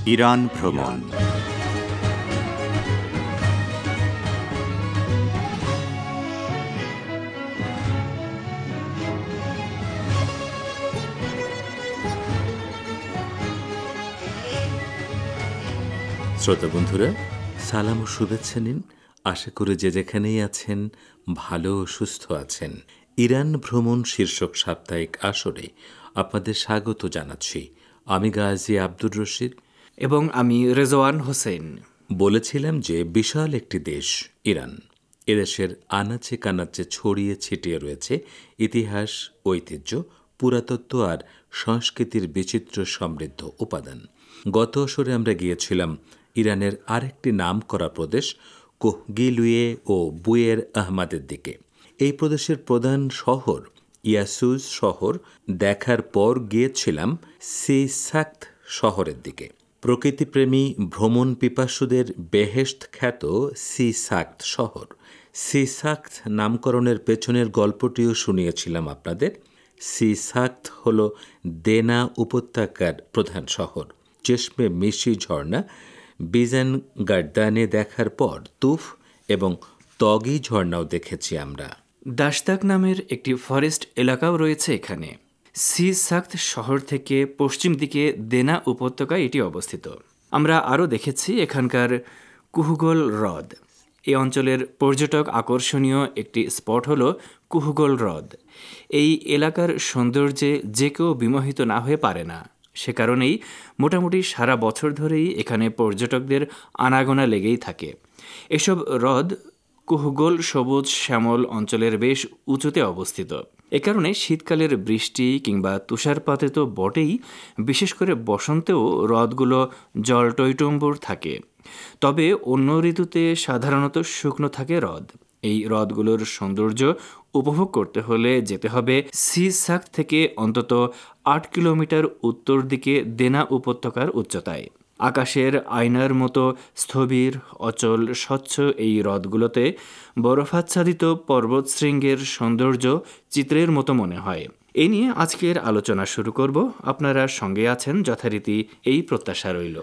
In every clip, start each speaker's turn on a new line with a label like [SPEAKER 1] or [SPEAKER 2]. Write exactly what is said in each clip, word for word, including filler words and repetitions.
[SPEAKER 1] Iran ভ্রমণ। শ্রোতা বন্ধুরা, সালাম ও শুভেচ্ছা নিন। আশা করি যে যেখানেই আছেন ভালো ও সুস্থ আছেন। ইরান ভ্রমণ শীর্ষক সাপ্তাহিক আসরে আপনাদের স্বাগত জানাচ্ছি। আমি গাজী আব্দুর রশিদ
[SPEAKER 2] এবং আমি রেজওয়ান হোসেন।
[SPEAKER 1] বলেছিলাম যে বিশাল একটি দেশ ইরান। এদেশের আনাচে কানাচে ছড়িয়ে ছিটিয়ে রয়েছে ইতিহাস, ঐতিহ্য, পুরাতত্ত্ব আর সংস্কৃতির বিচিত্র সমৃদ্ধ উপাদান। গত আসরে আমরা গিয়েছিলাম ইরানের আরেকটি নামকরা প্রদেশ কোহগিলুয়ে ও বুয়ের আহমাদের দিকে। এই প্রদেশের প্রধান শহর ইয়াসুজ শহর দেখার পর গিয়েছিলাম সিসাক্ত শহরের দিকে। প্রকৃতিপ্রেমী ভ্রমণ পিপাসুদের বেহেশত খ্যাত সিসাক্ত শহর। সিসাক্ত নামকরণের পেছনের গল্পটিও শুনিয়েছিলাম আপনাদের। সিসাক্ত হল দেনা উপত্যকার প্রধান শহর। চেশমে মিশি ঝর্ণা, বিজান গার্দানে দেখার পর তুফ এবং তগি ঝর্ণাও দেখেছি আমরা।
[SPEAKER 2] দাশতাক নামের একটি ফরেস্ট এলাকাও রয়েছে এখানে। সিসাক্ত শহর থেকে পশ্চিম দিকে দেনা উপত্যকায় এটি অবস্থিত। আমরা আরও দেখেছি এখানকার কুহগল হ্রদ। এই অঞ্চলের পর্যটক আকর্ষণীয় একটি স্পট হল কুহগল হ্রদ। এই এলাকার সৌন্দর্যে যে কেউ বিমোহিত না হয়ে পারে না। সে কারণেই মোটামুটি সারা বছর ধরেই এখানে পর্যটকদের আনাগোনা লেগেই থাকে। এসব হ্রদ কুহগল সবুজ শ্যামল অঞ্চলের বেশ উঁচুতে অবস্থিত। এ কারণে শীতকালের বৃষ্টি কিংবা তুষারপাতে তো বটেই, বিশেষ করে বসন্তেও হ্রদগুলো জল টইটম্বুর থাকে। তবে অন্য ঋতুতে সাধারণত শুকনো থাকে হ্রদ। এই হ্রদগুলোর সৌন্দর্য উপভোগ করতে হলে যেতে হবে সিসাক্ত থেকে অন্তত আট কিলোমিটার উত্তর দিকে দেনা উপত্যকার উচ্চতায়। আকাশের আয়নার মতো স্থবির, অচল, স্বচ্ছ এই হ্রদগুলোতে বরফাচ্ছাদিত পর্বতশৃঙ্গের সৌন্দর্য চিত্রের মতো মনে হয়। এ নিয়ে আজকের আলোচনা শুরু করব। আপনারা সঙ্গে আছেন যথারীতি এই প্রত্যাশা রইল।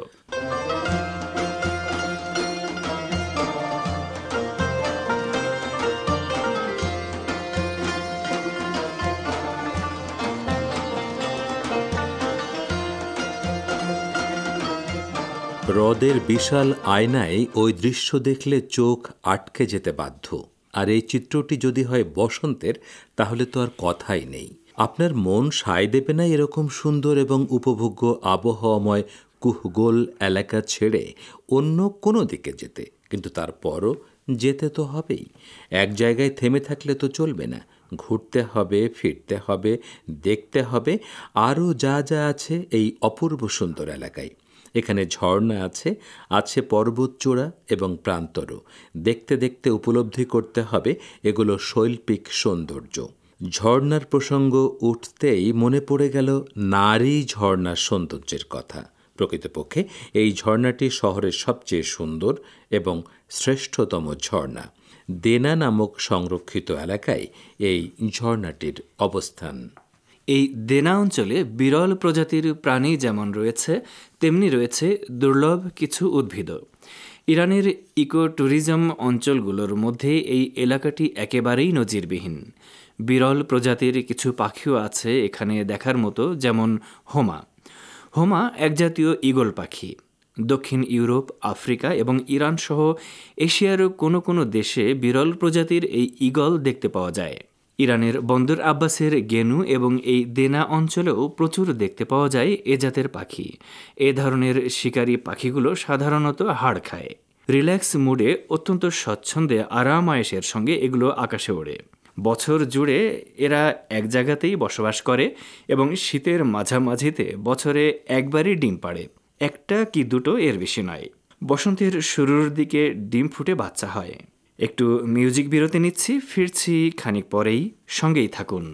[SPEAKER 1] হ্রদের বিশাল আয়নায় ওই দৃশ্য দেখলে চোখ আটকে যেতে বাধ্য। আর এই চিত্রটি যদি হয় বসন্তের, তাহলে তো আর কথাই নেই। আপনার মন সায় দেবে না এরকম সুন্দর এবং উপভোগ্য আবহাওয়াময় কুহগোল এলাকা ছেড়ে অন্য কোনো দিকে যেতে। কিন্তু তারপরও যেতে তো হবেই। এক জায়গায় থেমে থাকলে তো চলবে না। ঘুরতে হবে, ফিরতে হবে, দেখতে হবে আরও যা যা আছে এই অপূর্ব সুন্দর এলাকায়। এখানে ঝর্ণা আছে, আছে পর্বতচূড়া এবং প্রান্তরও। দেখতে দেখতে উপলব্ধি করতে হবে এগুলো শৈল্পিক সৌন্দর্য। ঝর্ণার প্রসঙ্গ উঠতেই মনে পড়ে গেল নারী ঝর্ণার সৌন্দর্যের কথা। প্রকৃতপক্ষে এই ঝর্ণাটি শহরের সবচেয়ে সুন্দর এবং শ্রেষ্ঠতম ঝর্ণা। দেনা নামক সংরক্ষিত এলাকায় এই ঝর্ণাটির অবস্থান।
[SPEAKER 2] এই দেনা অঞ্চলে বিরল প্রজাতির প্রাণী যেমন রয়েছে, তেমনি রয়েছে দুর্লভ কিছু উদ্ভিদও। ইরানের ইকো ট্যুরিজম অঞ্চলগুলোর মধ্যে এই এলাকাটি একেবারেই নজিরবিহীন। বিরল প্রজাতির কিছু পাখিও আছে এখানে দেখার মতো, যেমন হোমা। হোমা এক জাতীয় ঈগল পাখি। দক্ষিণ ইউরোপ, আফ্রিকা এবং ইরান সহ এশিয়ার কোনো কোনো দেশে বিরল প্রজাতির এই ঈগল দেখতে পাওয়া যায়। ইরানের বন্দর আব্বাসের গেনু এবং এই দেনা অঞ্চলেও প্রচুর দেখতে পাওয়া যায় এ জাতের পাখি। এ ধরনের শিকারী পাখিগুলো সাধারণত হাড় খায়। রিল্যাক্স মুডে অত্যন্ত স্বচ্ছন্দে আরাম আয়েশের সঙ্গে এগুলো আকাশে ওড়ে। বছর জুড়ে এরা এক জায়গাতেই বসবাস করে এবং শীতের মাঝামাঝিতে বছরে একবারই ডিম পাড়ে। একটা কি দুটো, এর বেশি নয়। বসন্তের শুরুর দিকে ডিম ফুটে বাচ্চা হয়। একটু মিউজিক বিরতি নিচ্ছি, ফিরছি খানিক পরেই, সঙ্গেই থাকুন।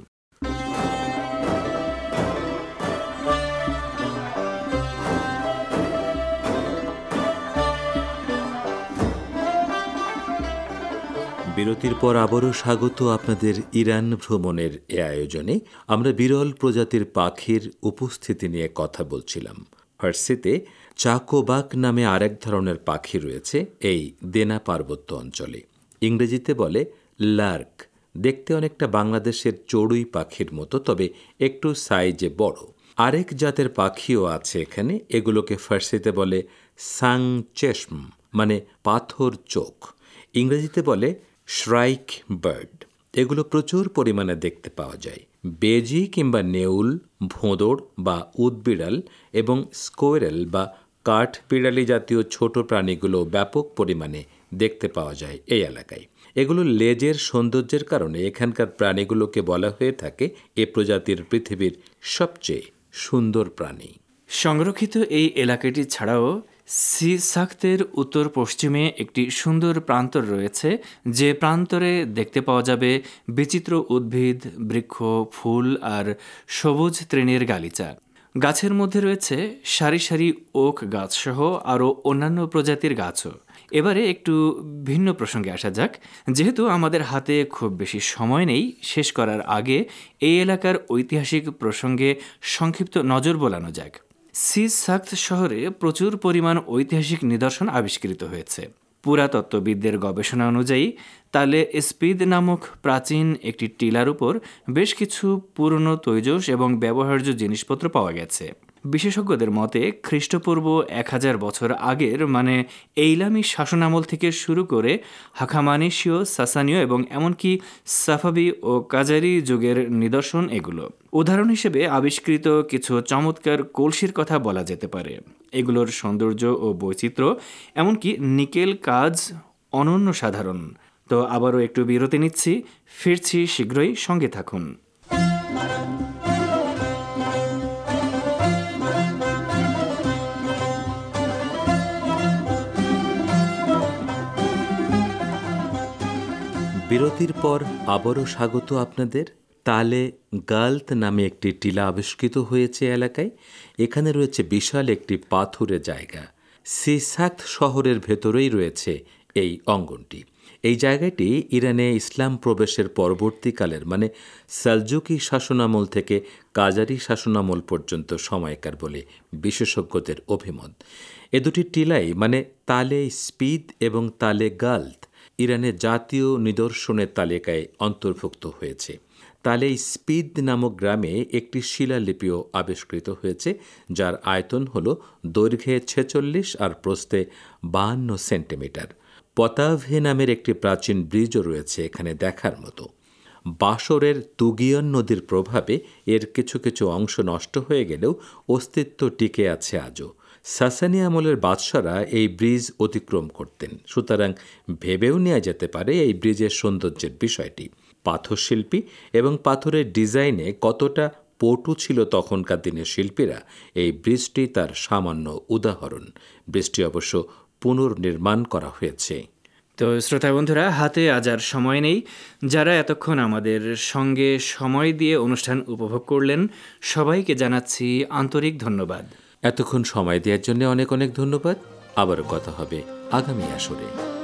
[SPEAKER 1] বিরতির পর আবারও স্বাগত আপনাদের ইরান ভ্রমণের এ আয়োজনে। আমরা বিরল প্রজাতির পাখির উপস্থিতি নিয়ে কথা বলছিলাম। ফার্সিতে চাকোবাক নামে আরেক ধরনের পাখি রয়েছে এই দেনা পার্বত্য অঞ্চলে। ইংরেজিতে বলে লার্ক। দেখতে অনেকটা বাংলাদেশের চড়ুই পাখির মতো, তবে একটু সাইজে বড়। আরেক জাতের পাখিও আছে এখানে, এগুলোকে ফার্সিতে বলে সাং চেশম, মানে পাথর চোখ। ইংরেজিতে বলে শ্রাইক বার্ড। এগুলো প্রচুর পরিমাণে দেখতে পাওয়া যায়। বেজি কিংবা নেউল, ভোঁদড় বা উদবিড়াল এবং স্কোয়েরেল বা কাঠ বিড়ালি জাতীয় ছোট প্রাণীগুলো ব্যাপক পরিমাণে দেখতে পাওয়া যায় এই এলাকায়। এগুলো লেজের সৌন্দর্যের কারণে এখানকার প্রাণীগুলোকে বলা হয়ে থাকে এ প্রজাতির পৃথিবীর সবচেয়ে সুন্দর প্রাণী।
[SPEAKER 2] সংরক্ষিত এই এলাকাটি ছাড়াও সি সাক্তের উত্তর পশ্চিমে একটি সুন্দর প্রান্তর রয়েছে, যে প্রান্তরে দেখতে পাওয়া যাবে বিচিত্র উদ্ভিদ, বৃক্ষ, ফুল আর সবুজ তৃণের গালিচা। গাছের মধ্যে রয়েছে সারি সারি ওক গাছসহ আরও অন্যান্য প্রজাতির গাছও। এবারে একটু ভিন্ন প্রসঙ্গে আসা যাক। যেহেতু আমাদের হাতে খুব বেশি সময় নেই, শেষ করার আগে এই এলাকার ঐতিহাসিক প্রসঙ্গে সংক্ষিপ্ত নজর বোলানো যাক। সি সাক্ত শহরে প্রচুর পরিমাণ ঐতিহাসিক নিদর্শন আবিষ্কৃত হয়েছে। পুরাতত্ত্ববিদদের গবেষণা অনুযায়ী তালে স্পিদ নামক প্রাচীন একটি টিলার উপর বেশ কিছু পুরনো তৈজস এবং ব্যবহার্য জিনিসপত্র পাওয়া গেছে। বিশেষজ্ঞদের মতে খ্রিস্টপূর্ব এক হাজার বছর আগের, মানে এইলামি শাসনামল থেকে শুরু করে হাখামানেশীয়, সাসানীয় এবং এমনকি সাফাবি ও কাজারি যুগের নিদর্শন এগুলো। উদাহরণ হিসেবে আবিষ্কৃত কিছু চমৎকার কলসির কথা বলা যেতে পারে। এগুলোর সৌন্দর্য ও বৈচিত্র্য, এমনকি নিকেল কাজ অনন্য সাধারণ। তো আবারও একটু বিরতি নিচ্ছি, ফিরছি শীঘ্রই, সঙ্গে থাকুন।
[SPEAKER 1] বিরতির পর আবারও স্বাগত আপনাদের। তালে গালত নামে একটি টিলা আবিষ্কৃত হয়েছে এলাকায়। এখানে রয়েছে বিশাল একটি পাথুরে জায়গা। সিসাক্ত শহরের ভেতরেই রয়েছে এই অঙ্গনটি। এই জায়গাটি ইরানে ইসলাম প্রবেশের পরবর্তীকালের, মানে সালজুকি শাসনামল থেকে কাজারি শাসনামল পর্যন্ত সময়কার বলে বিশেষজ্ঞদের অভিমত। এ দুটি টিলাই, মানে তালে স্পিদ এবং তালে গালত, ইরানের জাতীয় নিদর্শনের তালিকায় অন্তর্ভুক্ত হয়েছে। তালে স্পিদ নামক গ্রামে একটি শিলালিপিও আবিষ্কৃত হয়েছে, যার আয়তন হল দৈর্ঘ্যে ছেচল্লিশ আর প্রস্থে বাহান্ন সেন্টিমিটার। পতাভে নামের একটি প্রাচীন ব্রিজও রয়েছে এখানে দেখার মতো। বাসরের তুগিয়ন নদীর প্রভাবে এর কিছু কিছু অংশ নষ্ট হয়ে গেলেও অস্তিত্ব টিকে আছে আজও। সাসানি আমলের বাদশারা এই ব্রিজ অতিক্রম করতেন, সুতরাং ভেবেও নেওয়া যেতে পারে এই ব্রিজের সৌন্দর্যের বিষয়টি। পাথরশিল্পী এবং পাথরের ডিজাইনে কতটা পটু ছিল তখনকার দিনের শিল্পীরা, এই ব্রিজটি তার সামান্য উদাহরণ। ব্রিজটি অবশ্য পুনর্নির্মাণ করা হয়েছে।
[SPEAKER 2] তো শ্রোতা বন্ধুরা, হাতে আজ আর সময় নেই। যারা এতক্ষণ আমাদের সঙ্গে সময় দিয়ে অনুষ্ঠান উপভোগ করলেন, সবাইকে জানাচ্ছি আন্তরিক ধন্যবাদ।
[SPEAKER 1] এতক্ষণ সময় দেওয়ার জন্য অনেক অনেক ধন্যবাদ। আবারও কথা হবে আগামী আসরে।